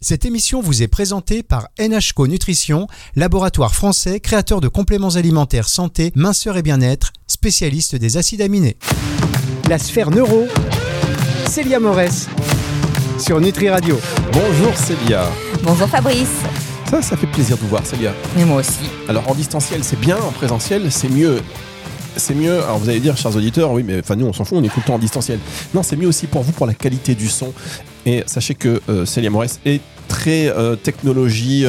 Cette émission vous est présentée par NHCO Nutrition, laboratoire français créateur de compléments alimentaires santé, minceur et bien-être, spécialiste des acides aminés. La sphère neuro, Célia Morès, sur Nutri Radio. Bonjour Célia. Bonjour Fabrice. Ça fait plaisir de vous voir Célia. Mais moi aussi. Alors en distanciel c'est bien, en présentiel c'est mieux. C'est mieux, alors vous allez dire chers auditeurs, oui mais nous on s'en fout, on est tout le temps en distanciel. Non, c'est mieux aussi pour vous, pour la qualité du son. Et sachez que Célia Morès est très technologie,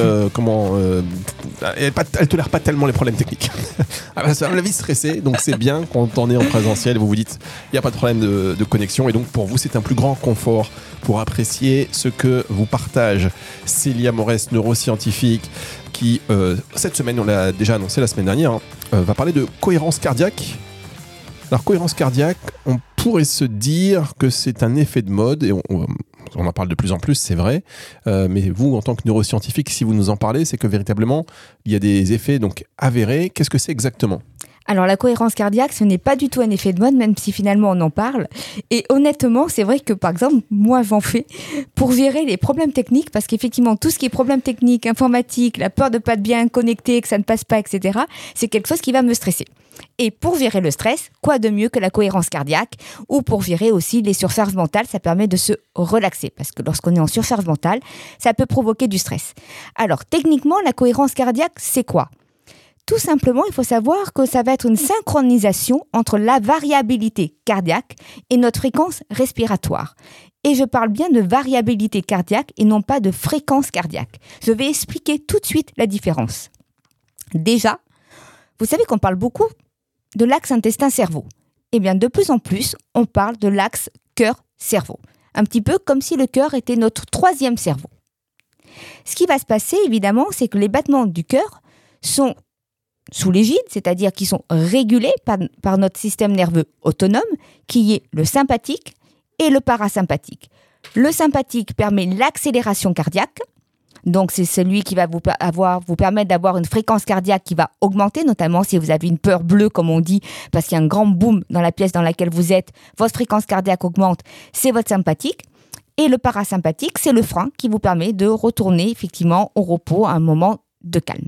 elle tolère pas tellement les problèmes techniques. Ça la vie stressée, donc c'est bien quand on est en présentiel, vous vous dites il n'y a pas de problème de connexion, et donc pour vous c'est un plus grand confort pour apprécier ce que vous partage Célia Morès, neuroscientifique, qui cette semaine, on l'a déjà annoncé la semaine dernière, va parler de cohérence cardiaque. Alors cohérence cardiaque, on pourrait se dire que c'est un effet de mode, et on en parle de plus en plus, c'est vrai, mais vous, en tant que neuroscientifique, si vous nous en parlez, c'est que véritablement, il y a des effets donc avérés. Qu'est-ce que c'est exactement ? Alors la cohérence cardiaque, ce n'est pas du tout un effet de mode, même si finalement on en parle. Et honnêtement, c'est vrai que par exemple, moi j'en fais pour gérer les problèmes techniques, parce qu'effectivement, tout ce qui est problème technique, informatique, la peur de ne pas être bien connecté, que ça ne passe pas, etc., c'est quelque chose qui va me stresser. Et pour gérer le stress, quoi de mieux que la cohérence cardiaque, ou pour gérer aussi les surcharges mentales, ça permet de se relaxer, parce que lorsqu'on est en surcharge mentale, ça peut provoquer du stress. Alors techniquement, la cohérence cardiaque, c'est quoi ? Tout simplement, il faut savoir que ça va être une synchronisation entre la variabilité cardiaque et notre fréquence respiratoire. Et je parle bien de variabilité cardiaque et non pas de fréquence cardiaque. Je vais expliquer tout de suite la différence. Déjà, vous savez qu'on parle beaucoup de l'axe intestin-cerveau. Eh bien, de plus en plus, on parle de l'axe cœur-cerveau. Un petit peu comme si le cœur était notre troisième cerveau. Ce qui va se passer, évidemment, c'est que les battements du cœur sont sous l'égide, c'est-à-dire qu'ils sont régulés par notre système nerveux autonome, qui est le sympathique et le parasympathique. Le sympathique permet l'accélération cardiaque, donc c'est celui qui va vous permettre d'avoir une fréquence cardiaque qui va augmenter, notamment si vous avez une peur bleue, comme on dit, parce qu'il y a un grand boom dans la pièce dans laquelle vous êtes, votre fréquence cardiaque augmente, c'est votre sympathique. Et le parasympathique, c'est le frein qui vous permet de retourner effectivement au repos à un moment de calme.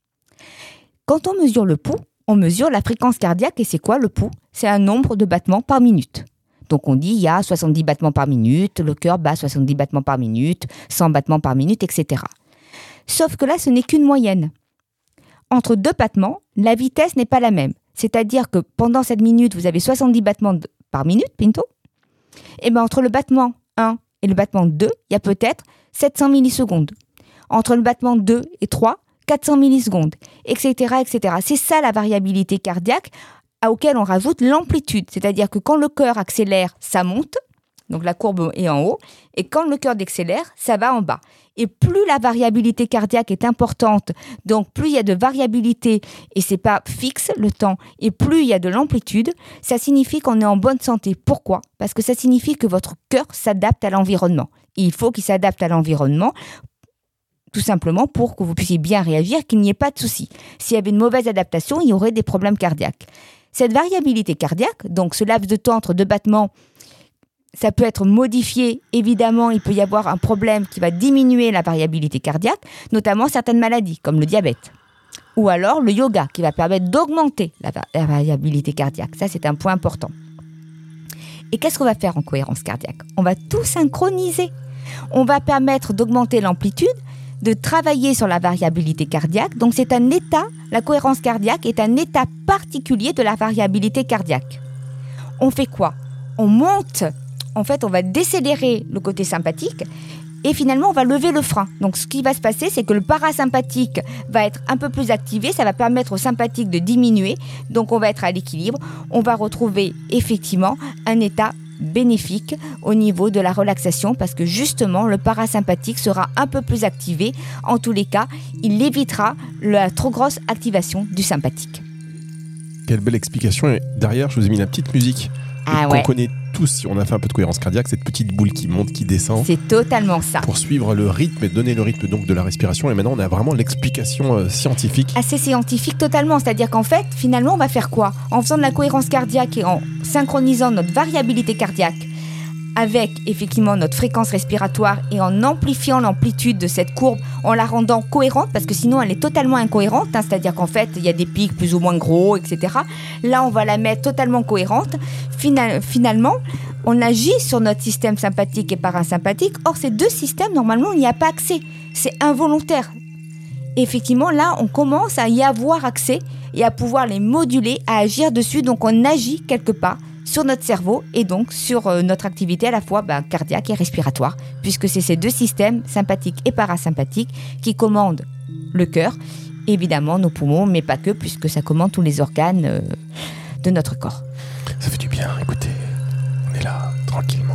Quand on mesure le pouls, on mesure la fréquence cardiaque, et c'est quoi le pouls ? C'est un nombre de battements par minute. Donc on dit il y a 70 battements par minute, le cœur bat 70 battements par minute, 100 battements par minute, etc. Sauf que là, ce n'est qu'une moyenne. Entre deux battements, la vitesse n'est pas la même. C'est-à-dire que pendant cette minute, vous avez 70 battements par minute, Pinto. Et bien entre le battement 1 et le battement 2, il y a peut-être 700 millisecondes. Entre le battement 2 et 3, 400 millisecondes, etc., etc. C'est ça la variabilité cardiaque auquel on rajoute l'amplitude. C'est-à-dire que quand le cœur accélère, ça monte, donc la courbe est en haut, et quand le cœur décélère, ça va en bas. Et plus la variabilité cardiaque est importante, donc plus il y a de variabilité, et c'est pas fixe le temps, et plus il y a de l'amplitude, ça signifie qu'on est en bonne santé. Pourquoi ? Parce que ça signifie que votre cœur s'adapte à l'environnement. Et il faut qu'il s'adapte à l'environnement, tout simplement pour que vous puissiez bien réagir, qu'il n'y ait pas de souci. S'il y avait une mauvaise adaptation, il y aurait des problèmes cardiaques. Cette variabilité cardiaque, donc ce laps de temps entre deux battements, ça peut être modifié. Évidemment, il peut y avoir un problème qui va diminuer la variabilité cardiaque, notamment certaines maladies, comme le diabète. Ou alors le yoga, qui va permettre d'augmenter la variabilité cardiaque. Ça, c'est un point important. Et qu'est-ce qu'on va faire en cohérence cardiaque ? On va tout synchroniser. On va permettre d'augmenter l'amplitude, de travailler sur la variabilité cardiaque. Donc c'est un état, la cohérence cardiaque est un état particulier de la variabilité cardiaque. On fait quoi ? On monte, en fait on va décélérer le côté sympathique et finalement on va lever le frein. Donc ce qui va se passer, c'est que le parasympathique va être un peu plus activé, ça va permettre au sympathique de diminuer, donc on va être à l'équilibre, on va retrouver effectivement un état bénéfique au niveau de la relaxation, parce que justement le parasympathique sera un peu plus activé. En tous les cas, il évitera la trop grosse activation du sympathique. Quelle belle explication. Et derrière, je vous ai mis la petite musique qu'on connaît tous si on a fait un peu de cohérence cardiaque, cette petite boule qui monte, qui descend. C'est totalement ça. Pour suivre le rythme et donner le rythme donc de la respiration. Et maintenant, on a vraiment l'explication scientifique. Assez scientifique totalement. C'est-à-dire qu'en fait, finalement, on va faire quoi ? En faisant de la cohérence cardiaque et en synchronisant notre variabilité cardiaque avec effectivement notre fréquence respiratoire et en amplifiant l'amplitude de cette courbe, en la rendant cohérente, parce que sinon elle est totalement incohérente, c'est-à-dire qu'en fait il y a des pics plus ou moins gros, etc. Là on va la mettre totalement cohérente. Finalement, on agit sur notre système sympathique et parasympathique. Or ces deux systèmes, normalement, il n'y a pas accès. C'est involontaire. Et effectivement, là, on commence à y avoir accès et à pouvoir les moduler, à agir dessus. Donc on agit quelque part sur notre cerveau et donc sur notre activité à la fois cardiaque et respiratoire, puisque c'est ces deux systèmes, sympathiques et parasympathiques, qui commandent le cœur, évidemment nos poumons, mais pas que, puisque ça commande tous les organes de notre corps. Ça fait du bien, écoutez, on est là, tranquillement.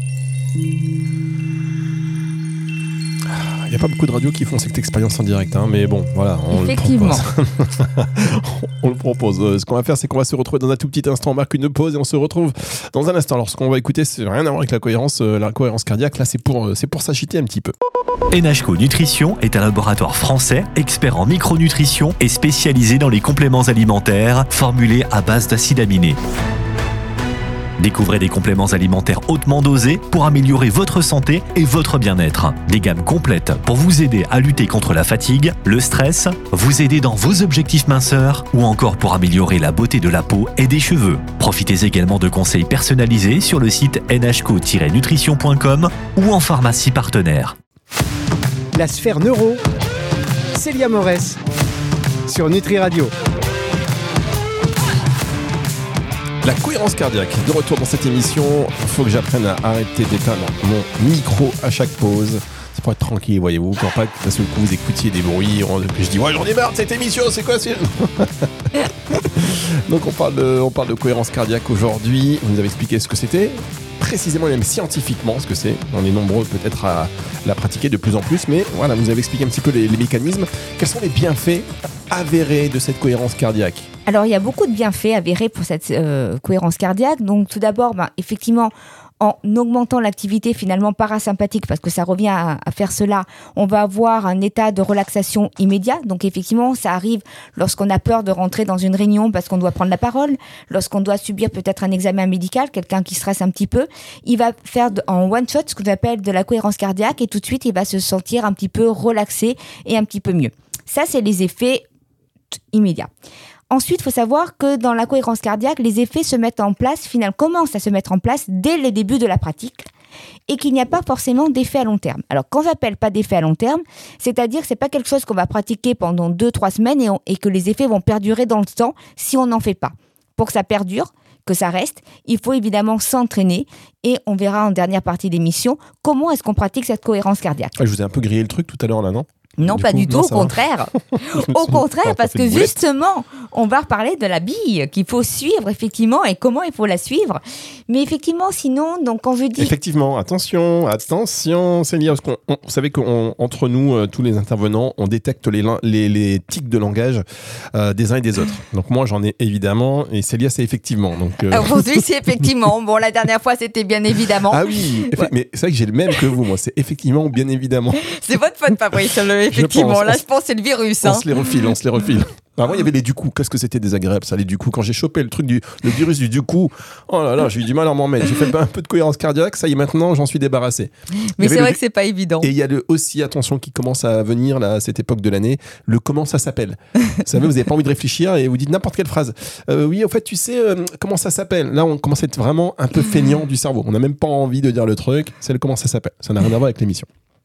Il n'y a pas beaucoup de radios qui font cette expérience en direct, mais bon, voilà, on le propose. On le propose. Ce qu'on va faire, c'est qu'on va se retrouver dans un tout petit instant. On marque une pause et on se retrouve dans un instant. Alors, ce qu'on va écouter, c'est rien à voir avec la cohérence cardiaque. Là, c'est pour s'agiter un petit peu. NHCO Nutrition est un laboratoire français, expert en micronutrition et spécialisé dans les compléments alimentaires formulés à base d'acides aminés. Découvrez des compléments alimentaires hautement dosés pour améliorer votre santé et votre bien-être. Des gammes complètes pour vous aider à lutter contre la fatigue, le stress, vous aider dans vos objectifs minceurs ou encore pour améliorer la beauté de la peau et des cheveux. Profitez également de conseils personnalisés sur le site nhco-nutrition.com ou en pharmacie partenaire. La sphère neuro, Célia Morès sur Nutri Radio. La cohérence cardiaque, de retour dans cette émission. Il faut que j'apprenne à arrêter d'éteindre mon micro à chaque pause. C'est pour être tranquille, voyez-vous, quand pas parce que vous écoutiez des bruits, que je dis ouais, j'en ai marre de cette émission, c'est quoi Donc on parle de cohérence cardiaque aujourd'hui. Vous nous avez expliqué ce que c'était, précisément et même scientifiquement ce que c'est. On est nombreux peut-être à la pratiquer de plus en plus, mais voilà, vous avez expliqué un petit peu les mécanismes. Quels sont les bienfaits avérés de cette cohérence cardiaque ? Alors, il y a beaucoup de bienfaits avérés pour cette cohérence cardiaque. Donc, tout d'abord, effectivement, en augmentant l'activité finalement parasympathique, parce que ça revient à faire cela, on va avoir un état de relaxation immédiat. Donc, effectivement, ça arrive lorsqu'on a peur de rentrer dans une réunion parce qu'on doit prendre la parole, lorsqu'on doit subir peut-être un examen médical, quelqu'un qui stresse un petit peu. Il va faire en one shot ce qu'on appelle de la cohérence cardiaque et tout de suite, il va se sentir un petit peu relaxé et un petit peu mieux. Ça, c'est les effets immédiats. Ensuite, il faut savoir que dans la cohérence cardiaque, les effets commencent à se mettre en place dès le début de la pratique et qu'il n'y a pas forcément d'effet à long terme. Alors, quand j'appelle pas d'effet à long terme, c'est-à-dire que c'est pas quelque chose qu'on va pratiquer pendant 2-3 semaines et que les effets vont perdurer dans le temps si on n'en fait pas. Pour que ça perdure, que ça reste, il faut évidemment s'entraîner et on verra en dernière partie d'émission comment est-ce qu'on pratique cette cohérence cardiaque. Je vous ai un peu grillé le truc tout à l'heure là, non ? Non, pas du tout, au contraire. Au contraire, parce que justement, on va reparler de la bille qu'il faut suivre, effectivement, et comment il faut la suivre. Mais effectivement, sinon, donc quand je dis... Effectivement, attention, Célia, parce vous savez qu'entre nous, tous les intervenants, on détecte les tics de langage des uns et des autres. Donc moi, j'en ai évidemment, et Célia, c'est effectivement. Aujourd'hui, c'est effectivement. Bon, la dernière fois, c'était bien évidemment. Ah oui, ouais. Mais c'est vrai que j'ai le même que vous, moi. C'est effectivement ou bien évidemment. C'est votre faute, Fabrice. Effectivement, je pense que c'est le virus. On se les refile. Avant, il y avait les du coup. Qu'est-ce que c'était désagréable, ça, les du coup. Quand j'ai chopé le virus du coup, oh là là, j'ai eu du mal à m'en remettre. J'ai fait un peu de cohérence cardiaque, ça y est, maintenant, j'en suis débarrassé. Mais c'est vrai que c'est pas évident. Et il y a aussi, attention, qui commence à venir, là, à cette époque de l'année, le comment ça s'appelle. Vous savez, vous n'avez pas envie de réfléchir et vous dites n'importe quelle phrase. Oui, en fait, tu sais, comment ça s'appelle. Là, on commence à être vraiment un peu feignant du cerveau. On n'a même pas envie de dire le truc, c'est le comment ça s'appelle. Ça n'a rien à voir avec l'émission.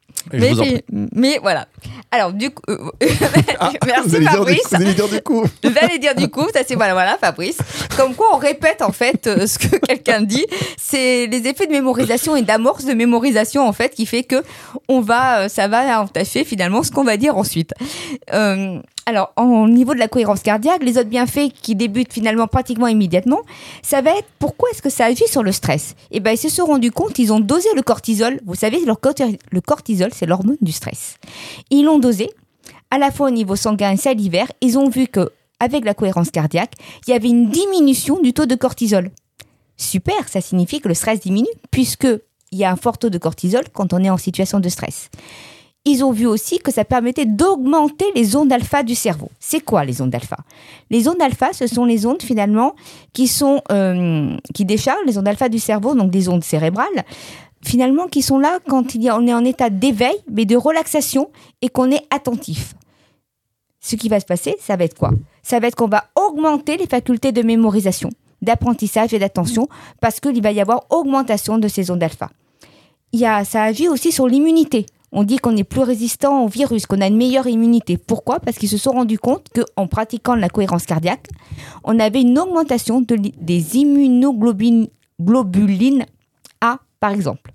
Mais voilà. Alors du coup, merci Fabrice. Vous allez dire du coup. J'allais dire du coup, ça c'est voilà Fabrice. Comme quoi on répète en fait ce que quelqu'un dit. C'est les effets de mémorisation et d'amorce de mémorisation en fait qui fait que ça va entacher finalement ce qu'on va dire ensuite. Alors, au niveau de la cohérence cardiaque, les autres bienfaits qui débutent finalement pratiquement immédiatement, ça va être pourquoi est-ce que ça agit sur le stress ? Eh bien, ils se sont rendus compte, ils ont dosé le cortisol. Vous savez, le cortisol, c'est l'hormone du stress. Ils l'ont dosé, à la fois au niveau sanguin et salivaire. Ils ont vu qu'avec la cohérence cardiaque, il y avait une diminution du taux de cortisol. Super, ça signifie que le stress diminue, puisqu'il y a un fort taux de cortisol quand on est en situation de stress. ils ont vu aussi que ça permettait d'augmenter les ondes alpha du cerveau. C'est quoi les ondes alpha ? Les ondes alpha, ce sont les ondes finalement qui déchargent les ondes alpha du cerveau, donc des ondes cérébrales, finalement qui sont là quand on est en état d'éveil, mais de relaxation et qu'on est attentif. Ce qui va se passer, ça va être quoi ? Ça va être qu'on va augmenter les facultés de mémorisation, d'apprentissage et d'attention parce qu'il va y avoir augmentation de ces ondes alpha. Ça agit aussi sur l'immunité. On dit qu'on est plus résistant au virus, qu'on a une meilleure immunité. Pourquoi ? Parce qu'ils se sont rendus compte qu'en pratiquant la cohérence cardiaque, on avait une augmentation des immunoglobulines A, par exemple.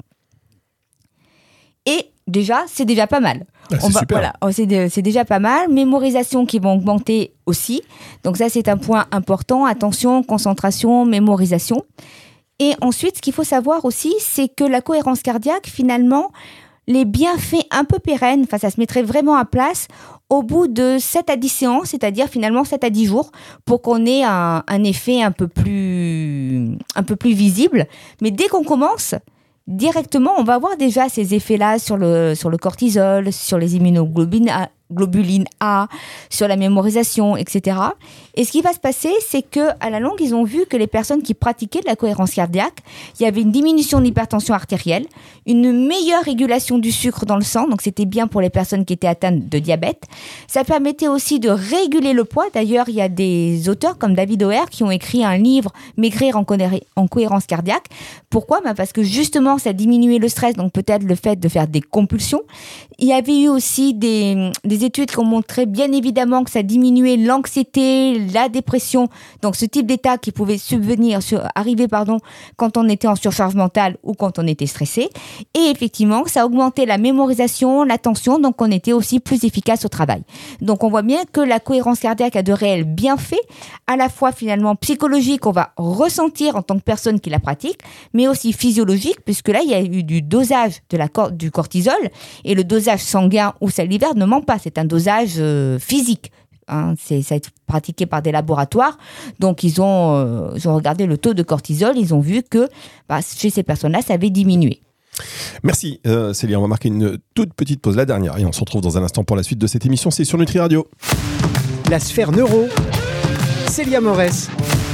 Et déjà, c'est déjà pas mal. Super. Voilà, c'est déjà pas mal. Mémorisation qui va augmenter aussi. Donc ça, c'est un point important. Attention, concentration, mémorisation. Et ensuite, ce qu'il faut savoir aussi, c'est que la cohérence cardiaque, finalement, les bienfaits un peu pérennes, ça se mettrait vraiment à place au bout de 7 à 10 séances, c'est-à-dire finalement 7 à 10 jours, pour qu'on ait un effet un peu plus visible. Mais dès qu'on commence, directement, on va avoir déjà ces effets-là sur le cortisol, sur les immunoglobulines A, sur la mémorisation, etc. Et ce qui va se passer, c'est qu'à la longue, ils ont vu que les personnes qui pratiquaient de la cohérence cardiaque, il y avait une diminution de l'hypertension artérielle, une meilleure régulation du sucre dans le sang, donc c'était bien pour les personnes qui étaient atteintes de diabète. Ça permettait aussi de réguler le poids. D'ailleurs, il y a des auteurs comme David O'Hare qui ont écrit un livre « Maigrir en cohérence cardiaque ». Pourquoi ? Parce que justement, ça diminuait le stress, donc peut-être le fait de faire des compulsions. Il y avait eu aussi des études qui ont montré bien évidemment que ça diminuait l'anxiété, la dépression, donc ce type d'état qui pouvait arriver quand on était en surcharge mentale ou quand on était stressé. Et effectivement, ça augmentait la mémorisation, l'attention, donc on était aussi plus efficace au travail. Donc on voit bien que la cohérence cardiaque a de réels bienfaits, à la fois finalement psychologiques, on va ressentir en tant que personne qui la pratique, mais aussi physiologique, puisque là, il y a eu du dosage du cortisol, et le dosage sanguin ou salivaire ne ment pas, c'est un dosage physique. Ça a été pratiqué par des laboratoires. Donc, ils ont regardé le taux de cortisol. Ils ont vu que chez ces personnes-là, ça avait diminué. Merci Célia. On va marquer une toute petite pause, la dernière. Et on se retrouve dans un instant pour la suite de cette émission. C'est sur Nutri Radio. La sphère neuro, Célia Morès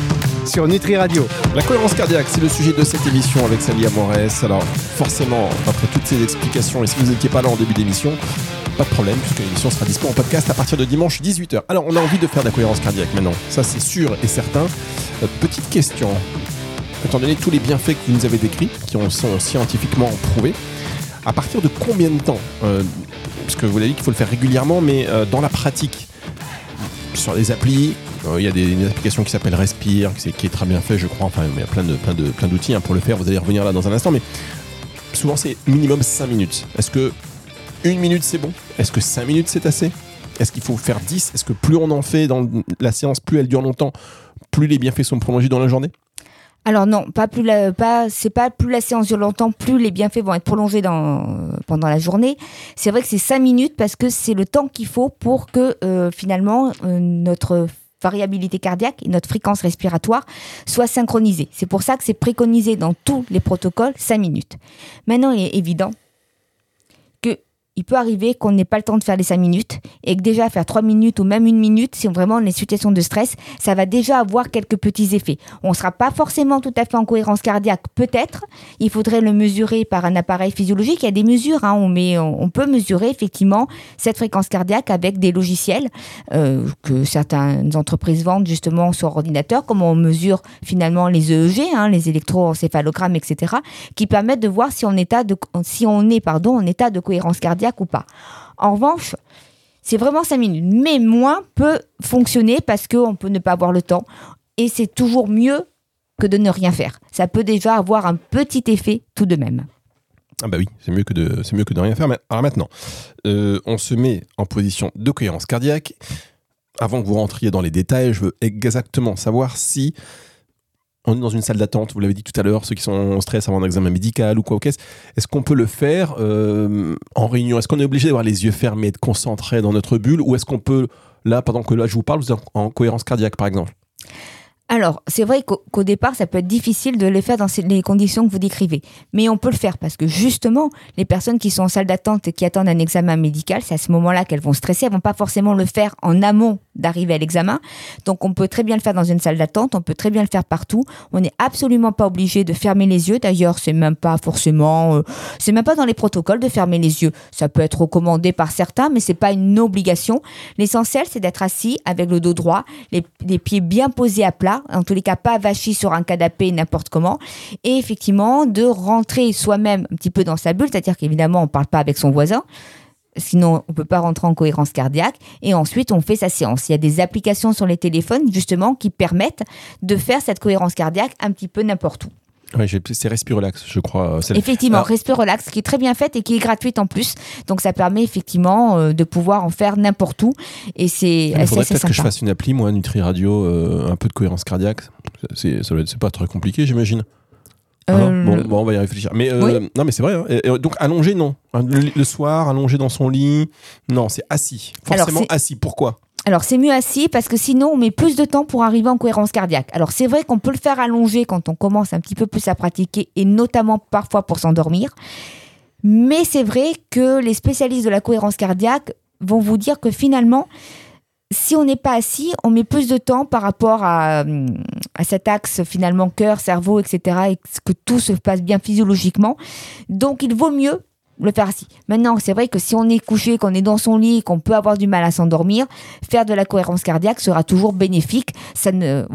sur Nutri Radio. La cohérence cardiaque, c'est le sujet de cette émission avec Célia Morès. Alors, forcément, après toutes ces explications, et si vous n'étiez pas là en début d'émission, pas de problème, puisque l'émission sera dispo en podcast à partir de dimanche 18h. Alors, on a envie de faire de la cohérence cardiaque maintenant. Ça, c'est sûr et certain. Petite question. Étant donné tous les bienfaits que vous nous avez décrits, qui sont scientifiquement prouvés, à partir de combien de temps parce que vous l'avez dit qu'il faut le faire régulièrement, mais dans la pratique, sur les applis, il y a une application qui s'appelle Respire, qui est très bien fait, je crois. Enfin, il y a plein d'outils pour le faire. Vous allez revenir là dans un instant, mais souvent, c'est minimum 5 minutes. Est-ce que 1 minute, c'est bon ? Est-ce que 5 minutes, c'est assez ? Est-ce qu'il faut faire 10 ? Est-ce que plus on en fait dans la séance, plus elle dure longtemps, plus les bienfaits sont prolongés dans la journée ? Alors non, c'est pas plus la séance dure longtemps, plus les bienfaits vont être prolongés pendant la journée. C'est vrai que c'est 5 minutes parce que c'est le temps qu'il faut pour que finalement notre variabilité cardiaque et notre fréquence respiratoire soient synchronisées. C'est pour ça que c'est préconisé dans tous les protocoles 5 minutes. Maintenant, il est évident qu'il peut arriver qu'on n'ait pas le temps de faire les 5 minutes et que déjà faire 3 minutes ou même 1 minute, si vraiment on est en situation de stress, ça va déjà avoir quelques petits effets. On ne sera pas forcément tout à fait en cohérence cardiaque, peut-être. Il faudrait le mesurer par un appareil physiologique. Il y a des mesures, on peut mesurer effectivement cette fréquence cardiaque avec des logiciels que certaines entreprises vendent justement sur ordinateur, comme on mesure finalement les EEG, les électroencéphalogrammes, etc., qui permettent de voir si on est en état de cohérence cardiaque ou pas. En revanche, c'est vraiment 5 minutes. Mais moins peut fonctionner parce qu'on peut ne pas avoir le temps. Et c'est toujours mieux que de ne rien faire. Ça peut déjà avoir un petit effet tout de même. Ah bah oui, c'est mieux que de rien faire. Mais alors maintenant, on se met en position de cohérence cardiaque. Avant que vous rentriez dans les détails, je veux exactement savoir si on est dans une salle d'attente, vous l'avez dit tout à l'heure, ceux qui sont en stress avant un examen médical ou quoi, est-ce qu'on peut le faire en réunion ? Est-ce qu'on est obligé d'avoir les yeux fermés, de concentrer dans notre bulle ? Ou est-ce qu'on peut, là, pendant que là je vous parle, vous êtes en cohérence cardiaque par exemple ? Alors, c'est vrai qu'au départ, ça peut être difficile de les faire dans les conditions que vous décrivez. Mais on peut le faire parce que justement, les personnes qui sont en salle d'attente et qui attendent un examen médical, c'est à ce moment-là qu'elles vont stresser. Elles vont pas forcément le faire en amont d'arriver à l'examen. Donc, on peut très bien le faire dans une salle d'attente. On peut très bien le faire partout. On n'est absolument pas obligé de fermer les yeux. D'ailleurs, c'est même pas dans les protocoles de fermer les yeux. Ça peut être recommandé par certains, mais c'est pas une obligation. L'essentiel, c'est d'être assis avec le dos droit, les pieds bien posés à plat. En tous les cas, pas avachi sur un canapé n'importe comment. Et effectivement, de rentrer soi-même un petit peu dans sa bulle, c'est-à-dire qu'évidemment, on ne parle pas avec son voisin. Sinon, on ne peut pas rentrer en cohérence cardiaque. Et ensuite, on fait sa séance. Il y a des applications sur les téléphones, justement, qui permettent de faire cette cohérence cardiaque un petit peu n'importe où. Oui, c'est Respirelax, je crois. Effectivement, Respirelax, qui est très bien faite et qui est gratuite en plus. Donc, ça permet effectivement de pouvoir en faire n'importe où. Et c'est Il faudrait peut-être sympa. que je fasse une appli, moi, Nutri Radio, un peu de cohérence cardiaque. C'est pas très compliqué, j'imagine. Bon, on va y réfléchir. Mais oui. non, mais c'est vrai. Hein. Et donc allongé, non. Le soir, allongé dans son lit, non, c'est assis. Forcément assis. Pourquoi ? Alors, c'est mieux assis parce que sinon, on met plus de temps pour arriver en cohérence cardiaque. Alors, c'est vrai qu'on peut le faire allongé quand on commence un petit peu plus à pratiquer et notamment parfois pour s'endormir. Mais c'est vrai que les spécialistes de la cohérence cardiaque vont vous dire que finalement, si on n'est pas assis, on met plus de temps par rapport à cet axe finalement cœur, cerveau, etc. et que tout se passe bien physiologiquement. Donc, il vaut mieux le faire assis. Maintenant, c'est vrai que si on est couché, qu'on est dans son lit, qu'on peut avoir du mal à s'endormir, faire de la cohérence cardiaque sera toujours bénéfique. Ça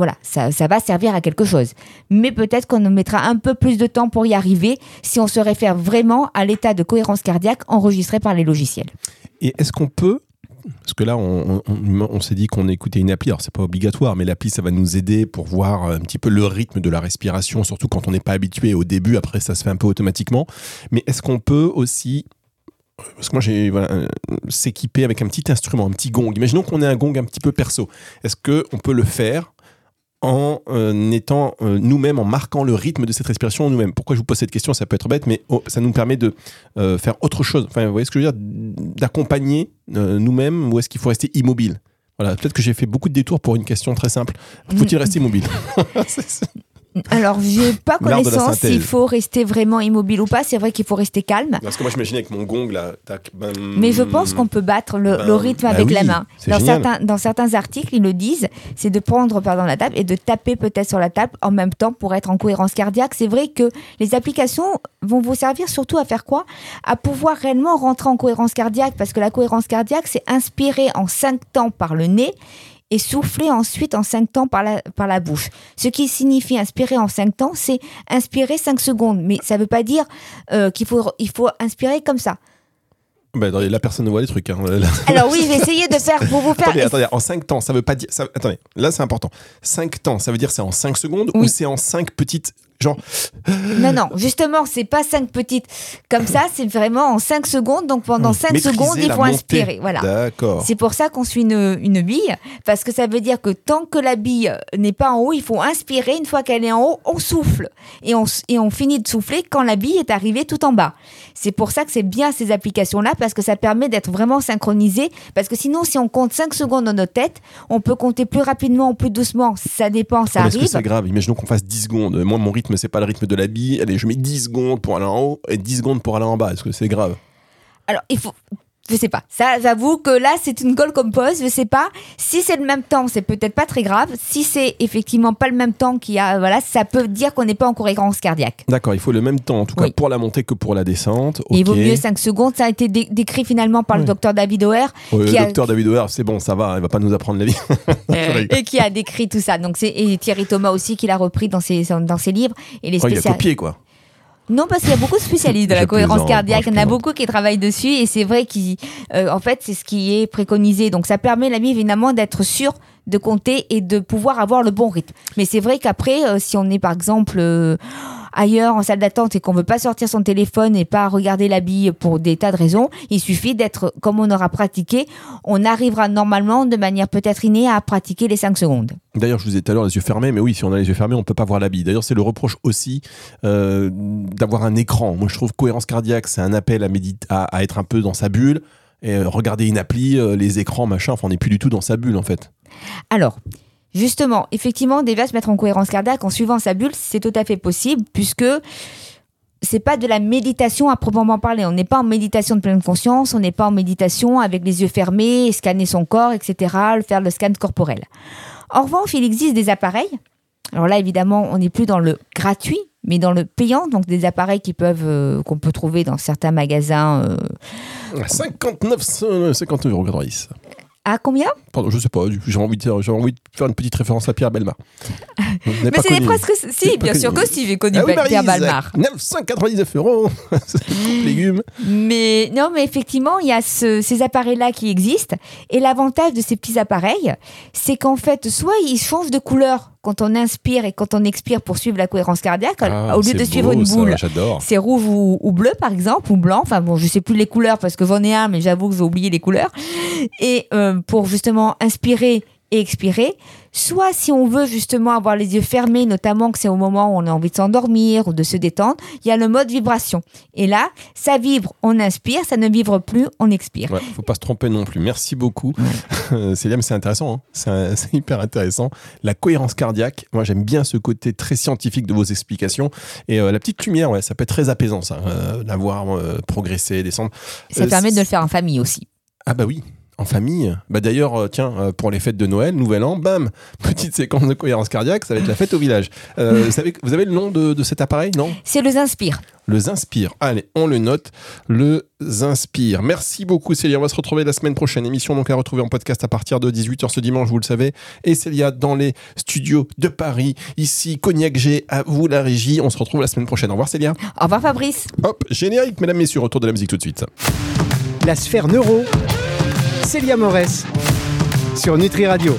va servir à quelque chose. Mais peut-être qu'on mettra un peu plus de temps pour y arriver si on se réfère vraiment à l'état de cohérence cardiaque enregistré par les logiciels. Et est-ce qu'on peut... Parce que là, on s'est dit qu'on écoutait une appli. Alors, c'est pas obligatoire, mais l'appli, ça va nous aider pour voir un petit peu le rythme de la respiration, surtout quand on n'est pas habitué au début. Après, ça se fait un peu automatiquement. Mais est-ce qu'on peut aussi... Parce que moi, s'équiper avec un petit instrument, un petit gong. Imaginons qu'on ait un gong un petit peu perso. Est-ce qu'on peut le faire en étant nous-mêmes, en marquant le rythme de cette respiration nous-mêmes? Pourquoi je vous pose cette question? Ça peut être bête, mais ça nous permet de faire autre chose. Enfin, vous voyez ce que je veux dire? D'accompagner nous-mêmes, ou est-ce qu'il faut rester immobile? Voilà, peut-être que j'ai fait beaucoup de détours pour une question très simple. Faut-il rester immobile? Alors, j'ai pas L'art de la connaissance synthèse. s'il faut rester vraiment immobile ou pas. C'est vrai qu'il faut rester calme. Parce que moi, j'imaginais avec mon gong, là, tac, Mais je pense qu'on peut battre le rythme avec la main. Dans certains articles, ils le disent, c'est de prendre la table et de taper peut-être sur la table en même temps pour être en cohérence cardiaque. C'est vrai que les applications vont vous servir surtout à faire quoi? À pouvoir réellement rentrer en cohérence cardiaque, parce que la cohérence cardiaque, c'est inspirer en 5 temps par le nez et souffler ensuite en 5 temps par la bouche. Ce qui signifie inspirer en 5 temps, c'est inspirer 5 secondes. Mais ça ne veut pas dire qu'il faut inspirer comme ça. La personne ne voit les trucs. Hein. Alors oui, je vais essayer de faire pour vous faire... Attendez, en 5 temps, ça veut pas dire... Attendez, là c'est important. 5 temps, ça veut dire c'est en 5 secondes ou c'est en 5 petites... Genre... Non, justement, c'est pas 5 petites comme ça, c'est vraiment en 5 secondes. Donc pendant 5 secondes, il faut inspirer. Voilà. D'accord. C'est pour ça qu'on suit une bille, parce que ça veut dire que tant que la bille n'est pas en haut, il faut inspirer. Une fois qu'elle est en haut, on souffle. Et on finit de souffler quand la bille est arrivée tout en bas. C'est pour ça que c'est bien ces applications-là, parce que ça permet d'être vraiment synchronisé. Parce que sinon, si on compte 5 secondes dans notre tête, on peut compter plus rapidement ou plus doucement. Ça dépend, ça arrive. Est-ce que c'est grave? Imaginons qu'on fasse 10 secondes. Moi, mon rythme, c'est pas le rythme de la bille. Allez, je mets 10 secondes pour aller en haut et 10 secondes pour aller en bas. Est-ce que c'est grave? Alors, il faut... Je sais pas. Ça, j'avoue que là, c'est une colle qu'on me pose. Je sais pas. Si c'est le même temps, c'est peut-être pas très grave. Si c'est effectivement pas le même temps qu'il y a, ça peut dire qu'on n'est pas en cohérence cardiaque. D'accord, il faut le même temps, en tout cas, pour la montée que pour la descente. Okay. Il vaut mieux 5 secondes. Ça a été décrit finalement par le docteur David Oer. Le docteur David Oer, c'est bon, ça va, il va pas nous apprendre la vie. Et qui a décrit tout ça. Donc et Thierry Thomas aussi, qui l'a repris dans ses livres. Et les il a copié, quoi. Non, parce qu'il y a beaucoup de spécialistes de la cohérence cardiaque. Il y en a beaucoup qui travaillent dessus, et c'est vrai qu'en fait, c'est ce qui est préconisé. Donc, ça permet, l'ami, évidemment, d'être sûr de compter et de pouvoir avoir le bon rythme. Mais c'est vrai qu'après, si on est, par exemple, ailleurs, en salle d'attente, et qu'on veut pas sortir son téléphone et pas regarder la bille pour des tas de raisons, il suffit d'être, comme on aura pratiqué, on arrivera normalement, de manière peut-être innée, à pratiquer les 5 secondes. D'ailleurs, je vous ai dit tout à l'heure les yeux fermés, mais oui, si on a les yeux fermés, on ne peut pas voir la bille. D'ailleurs, c'est le reproche aussi d'avoir un écran. Moi, je trouve cohérence cardiaque, c'est un appel à être un peu dans sa bulle, et regarder une appli, les écrans, machin, enfin, on n'est plus du tout dans sa bulle, en fait. Alors, Justement, effectivement, déjà se mettre en cohérence cardiaque en suivant sa bulle, c'est tout à fait possible puisque c'est pas de la méditation à proprement parler. On n'est pas en méditation de pleine conscience, on n'est pas en méditation avec les yeux fermés, scanner son corps, etc., faire le scan corporel. En revanche, il existe des appareils. Alors là, évidemment, on n'est plus dans le gratuit, mais dans le payant, donc des appareils qu'on peut trouver dans certains magasins. 59,90 €. À combien ? Pardon, je sais pas, j'ai envie de faire une petite référence à Pierre Bellemare. Mais c'est presque... Si, bien sûr que Steve est connu Pierre Bellemare. 999 €, légumes. Mais non, mais effectivement, il y a ces appareils-là qui existent. Et l'avantage de ces petits appareils, c'est qu'en fait, soit ils changent de couleur quand on inspire et quand on expire pour suivre la cohérence cardiaque. Au lieu de suivre une boule, c'est rouge ou bleu, par exemple, ou blanc. Enfin bon, je sais plus les couleurs parce que j'en ai un, mais j'avoue que j'ai oublié les couleurs. Et pour justement inspirer et expirer, soit si on veut justement avoir les yeux fermés, notamment que c'est au moment où on a envie de s'endormir ou de se détendre, il y a le mode vibration. Et là, ça vibre, on inspire, ça ne vibre plus, on expire. Ouais, faut pas se tromper non plus. Merci beaucoup. Célia, mais c'est intéressant, hein. C'est hyper intéressant. La cohérence cardiaque, moi j'aime bien ce côté très scientifique de vos explications. Et la petite lumière, ouais, ça peut être très apaisant, ça, d'avoir progressé, descendre. Ça permet de le faire en famille aussi. Ah bah oui. En famille. Bah d'ailleurs, pour les fêtes de Noël, Nouvel An, bam, petite séquence de cohérence cardiaque, ça va être la fête au village. Vous avez le nom de cet appareil, non ? C'est le Zinspire. Le Zinspire. Allez, on le note. Le Zinspire. Merci beaucoup, Célia. On va se retrouver la semaine prochaine. Émission donc à retrouver en podcast à partir de 18h ce dimanche, vous le savez. Et Célia dans les studios de Paris. Ici, Cognac G, à vous la régie. On se retrouve la semaine prochaine. Au revoir, Célia. Au revoir, Fabrice. Hop, générique, mesdames, messieurs. Retour de la musique tout de suite. La sphère neuro, Célia Morès, sur Nutri Radio.